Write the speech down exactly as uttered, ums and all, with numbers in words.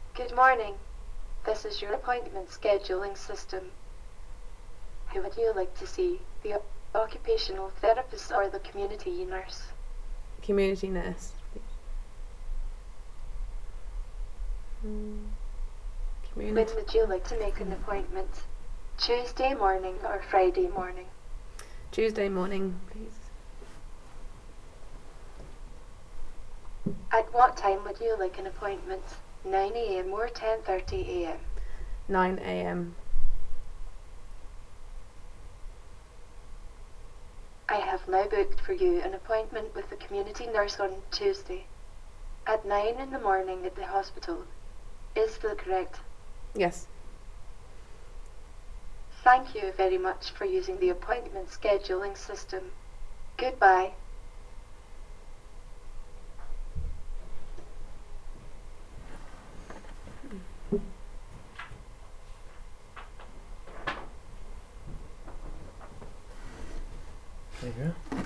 Good morning. This is your appointment scheduling system. Who would you like to see? The occupational therapist or the community nurse? Community nurse. Mm. Community. When would you like to make an appointment? Tuesday morning or Friday morning? Tuesday morning, please. At what time would you like an appointment? nine a.m. or ten thirty a.m.? nine a.m. I have now booked for you an appointment with the community nurse on Tuesday at nine in the morning at the hospital. Is that correct? Yes. Thank you very much for using the appointment scheduling system. Goodbye. There you go.